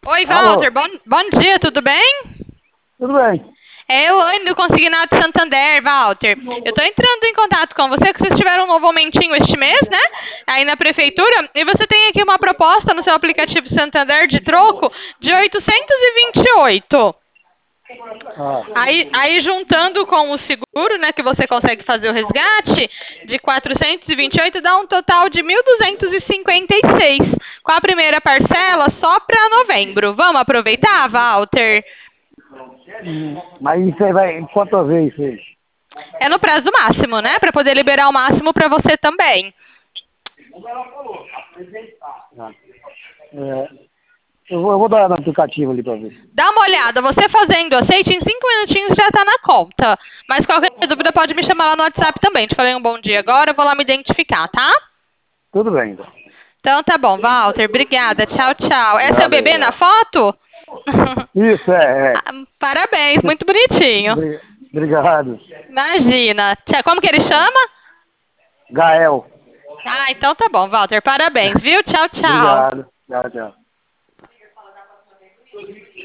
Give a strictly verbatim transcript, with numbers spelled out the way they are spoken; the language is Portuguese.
Oi, Walter, Alô, bom, bom dia, tudo bem? tudo bem? É eu, Anne, do Consignado Santander, Walter. Eu tô entrando em contato com você, que vocês tiveram um novo aumentinho este mês, né? Aí na prefeitura, e você tem aqui uma proposta no seu aplicativo Santander de troco de oitocentos e vinte e oito. Ah, Aí, aí juntando com o seguro, né, que você consegue fazer o resgate, de quatrocentos e vinte e oito dá um total de mil duzentos e cinquenta e seis, com a primeira parcela só para novembro. Vamos aproveitar, Walter? hum, mas isso aí vai, quantas vezes isso aí? É no prazo máximo, né, para poder liberar o máximo para você também. Ah, é, eu, vou, eu vou dar no aplicativo ali pra ver. Dá uma olhada, você fazendo aceite, em cinco minutinhos já está na conta. Mas qualquer dúvida pode me chamar lá no WhatsApp também. Te falei um bom dia agora, eu vou lá me identificar, tá? Tudo bem, então. Então tá bom, Walter, obrigada. Tchau, tchau. É seu Obrigado aí, bebê na ó. foto? Isso, é, é. Ah, parabéns, muito bonitinho. Obri- Obrigado. Imagina. Tchau, como que ele chama? Gael, Ah, então tá bom, Walter, parabéns, viu? Tchau, tchau. obrigado. Tchau, tchau.